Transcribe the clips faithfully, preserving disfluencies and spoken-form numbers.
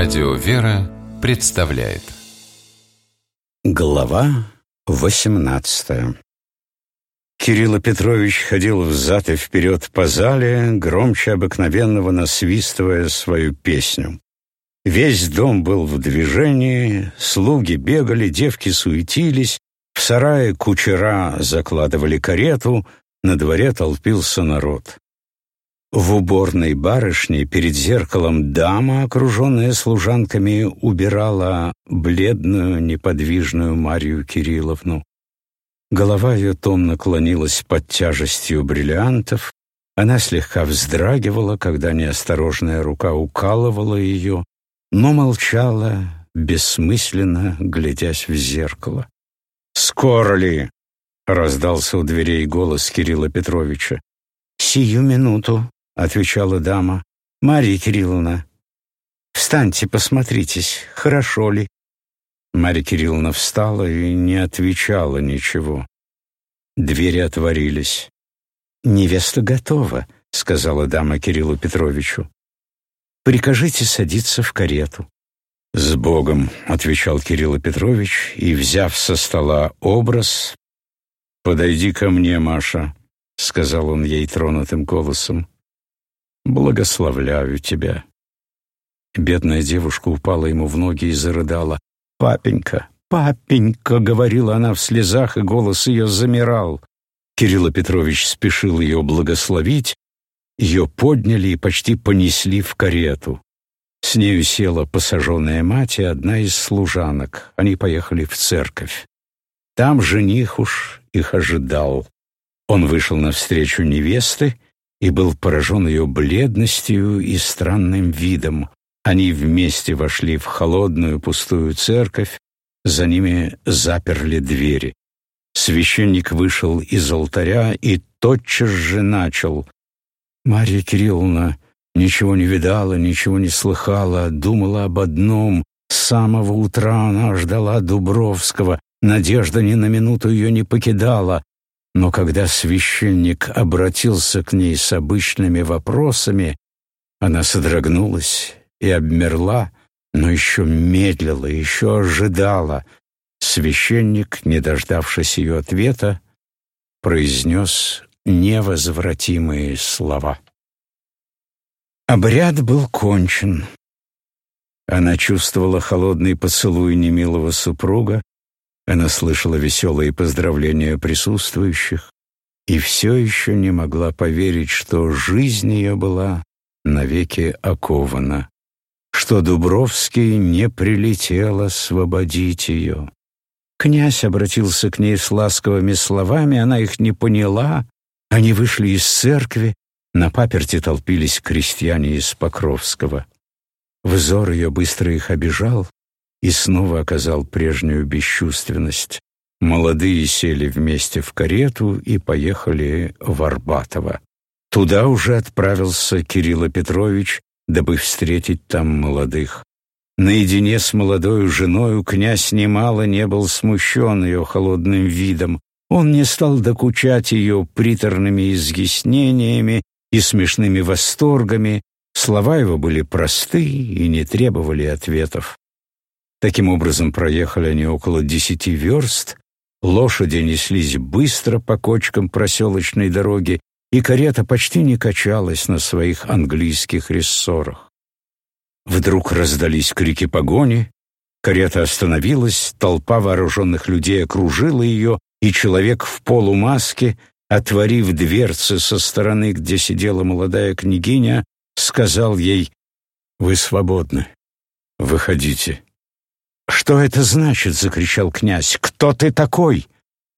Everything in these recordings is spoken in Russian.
Радио «Вера» представляет. Глава восемнадцатая. Кирилл Петрович ходил взад и вперед по зале, громче обыкновенного насвистывая свою песню. Весь дом был в движении, слуги бегали, девки суетились, в сарае кучера закладывали карету, на дворе толпился народ. В уборной барышни перед зеркалом дама, окруженная служанками, убирала бледную, неподвижную Марию Кирилловну. Голова ее томно клонилась под тяжестью бриллиантов, она слегка вздрагивала, когда неосторожная рука укалывала ее, но молчала, бессмысленно глядясь в зеркало. «Скоро ли?» — раздался у дверей голос Кирилла Петровича. «Сию минуту», — отвечала дама. «Марья Кирилловна, встаньте, посмотритесь, хорошо ли?» Марья Кирилловна встала и не отвечала ничего. Двери отворились. «Невеста готова», — сказала дама Кириллу Петровичу. «Прикажите садиться в карету». «С Богом», — отвечал Кирилл Петрович, и, взяв со стола образ: «Подойди ко мне, Маша», — сказал он ей тронутым голосом. «Благословляю тебя». Бедная девушка упала ему в ноги и зарыдала. «Папенька, папенька», — говорила она в слезах, и голос ее замирал. Кирилл Петрович спешил ее благословить. Ее подняли и почти понесли в карету. С нею села посаженная мать и одна из служанок. Они поехали в церковь. Там жених уж их ожидал. Он вышел навстречу невесты и был поражен ее бледностью и странным видом. Они вместе вошли в холодную пустую церковь, за ними заперли двери. Священник вышел из алтаря и тотчас же начал: «Марья Кирилловна ничего не видала, ничего не слыхала, думала об одном. С самого утра она ждала Дубровского, надежда ни на минуту ее не покидала. Но когда священник обратился к ней с обычными вопросами, она содрогнулась и обмерла, но еще медлила, еще ожидала». Священник, не дождавшись ее ответа, произнес невозвратимые слова. Обряд был кончен. Она чувствовала холодный поцелуй немилого супруга, она слышала веселые поздравления присутствующих и все еще не могла поверить, что жизнь ее была навеки окована, что Дубровский не прилетел освободить ее. Князь обратился к ней с ласковыми словами, она их не поняла. Они вышли из церкви, на паперти толпились крестьяне из Покровского. Взор ее быстро их обежал и снова оказал прежнюю бесчувственность. Молодые сели вместе в карету и поехали в Арбатово. Туда уже отправился Кирилл Петрович, дабы встретить там молодых. Наедине с молодою женою князь немало не был смущен ее холодным видом. Он не стал докучать ее приторными изъяснениями и смешными восторгами. Слова его были просты и не требовали ответов. Таким образом, проехали они около десяти верст, лошади неслись быстро по кочкам проселочной дороги, и карета почти не качалась на своих английских рессорах. Вдруг раздались крики погони, карета остановилась, толпа вооруженных людей окружила ее, и человек в полумаске, отворив дверцы со стороны, где сидела молодая княгиня, сказал ей: «Вы свободны, выходите». «Что это значит?» — закричал князь. «Кто ты такой?»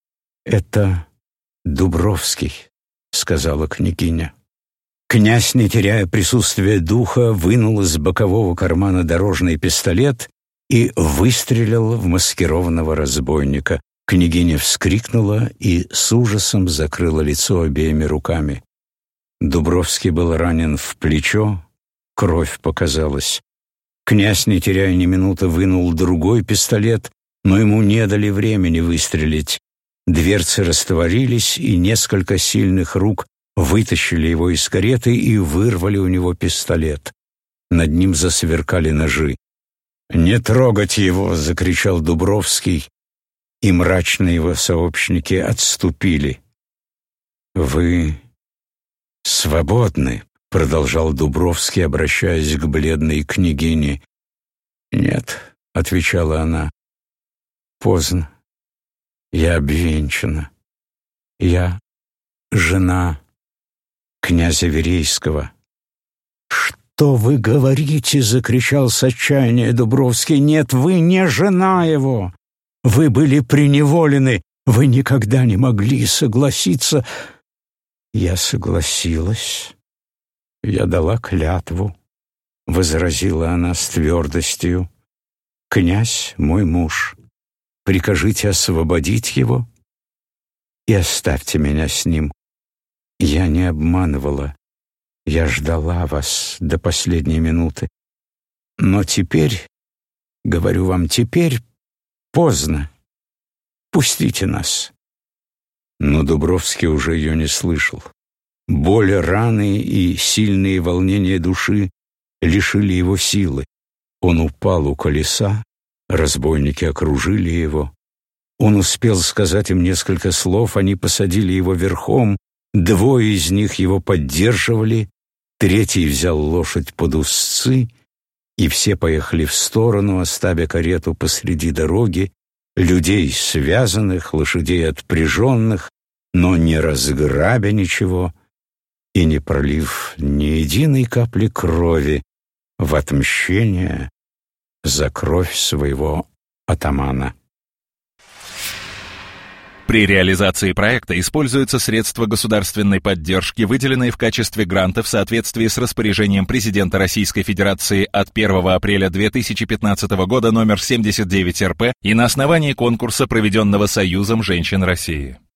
«Это Дубровский», — сказала княгиня. Князь, не теряя присутствия духа, вынул из бокового кармана дорожный пистолет и выстрелил в маскированного разбойника. Княгиня вскрикнула и с ужасом закрыла лицо обеими руками. Дубровский был ранен в плечо, кровь показалась. Князь, не теряя ни минуты, вынул другой пистолет, но ему не дали времени выстрелить. Дверцы растворились, и несколько сильных рук вытащили его из кареты и вырвали у него пистолет. Над ним засверкали ножи. «Не трогать его!» — закричал Дубровский, и мрачные его сообщники отступили. «Вы свободны», — продолжал Дубровский, обращаясь к бледной княгине. «Нет», — отвечала она, — «поздно. Я обвенчана. Я жена князя Верейского». «Что вы говорите?» — закричал с отчаяния Дубровский. «Нет, вы не жена его. Вы были преневолены. Вы никогда не могли согласиться». «Я согласилась. Я дала клятву», — возразила она с твердостью. «Князь мой муж. Прикажите освободить его и оставьте меня с ним. Я не обманывала. Я ждала вас до последней минуты. Но теперь, говорю вам, теперь поздно. Пустите нас». Но Дубровский уже ее не слышал. Боль раны и сильные волнения души лишили его силы. Он упал у колеса, разбойники окружили его. Он успел сказать им несколько слов, они посадили его верхом, двое из них его поддерживали, третий взял лошадь под узцы, и все поехали в сторону, оставя карету посреди дороги, людей связанных, лошадей отпряженных, но не разграбя ничего и не пролив ни единой капли крови в отмщение за кровь своего атамана. При реализации проекта используются средства государственной поддержки, выделенные в качестве гранта в соответствии с распоряжением президента Российской Федерации от первого апреля две тысячи пятнадцатого года номер семьдесят девять эр пэ и на основании конкурса, проведенного Союзом женщин России.